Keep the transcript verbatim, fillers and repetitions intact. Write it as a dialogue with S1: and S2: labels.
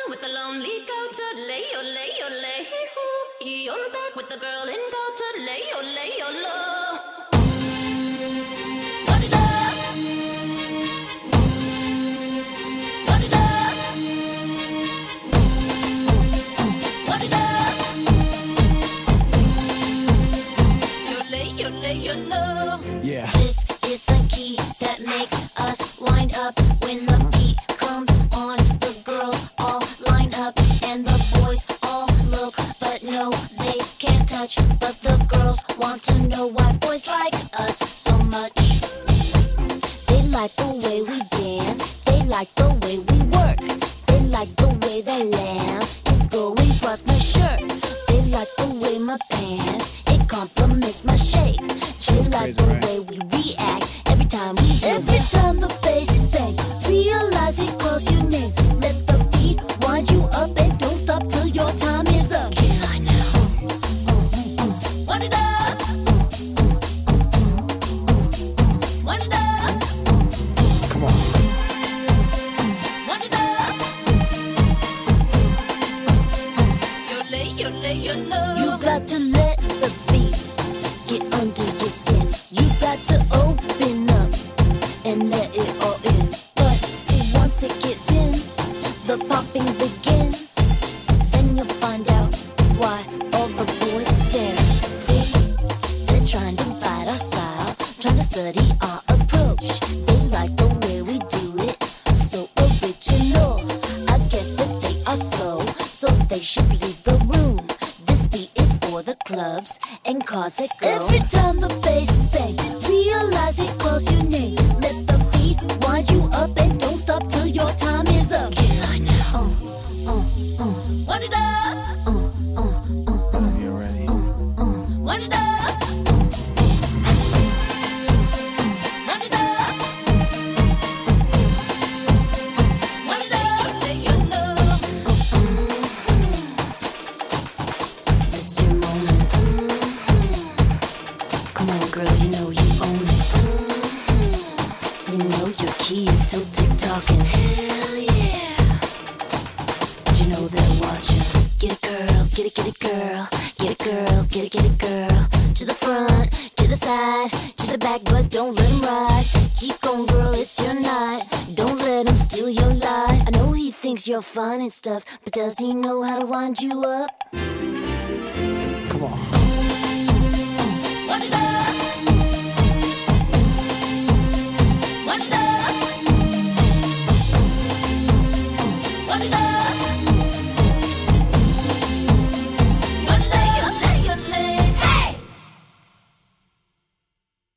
S1: with the lonely goat, lay, oh, lay, oh, lay, hoo. You're back with the girl in goat, lay, oh, lay, oh, low. What it up? What it up? What it up? You lay, you lay, you low.
S2: Yeah.
S3: This is the key that makes us wind up when the beat comes on. The girls all line up and the boys all look, but no, they can't touch. But the girls want to know why boys like us so much. They like the way we dance, they like the way we work, they like the way that lamb is going across my shirt. They like the way my pants, it compliments my shape. They like the way we react every time we hear Every that. time the bass bang, realize it calls your name. Let the beat wind you up and don't stop till your time is up. Can I now?
S1: What it up? What it up?
S2: Come on.
S1: What it up? You lay, you lay, you low.
S3: You got to let the beat get under your skin. You got to open up and let it all in. But see, once it gets in, the popping begins. Then you'll find out why all the boys stare. See, they're trying to fight our style, trying to study our approach. They like the way we do it, so original. I guess that they are slow, so they should leave the room. This beat is for the clubs and cars that go. Every time the bass bang, realize it calls your name. Let the beat wind you up and don't stop till your time is up. Can I now? Uh, uh, uh,
S1: What it up?
S3: uh, uh, uh, uh,
S2: You ready?
S1: What it up? What it up? What it up? Lay, you low.
S3: This is your moment. Come on, girl, you know you own it. You know your key is still tick-tocking. Hell yeah. But you know they're watching. Get it, girl, get it, get it, girl. Get it, girl, get it, get it, girl. To the front, to the side, to the back, but don't let him ride. Keep going, girl, it's your night. Don't let him steal your light. I know he thinks you're fine and stuff, but does he know how to wind you up?
S2: Come on.
S1: What it up? What it up? What it up?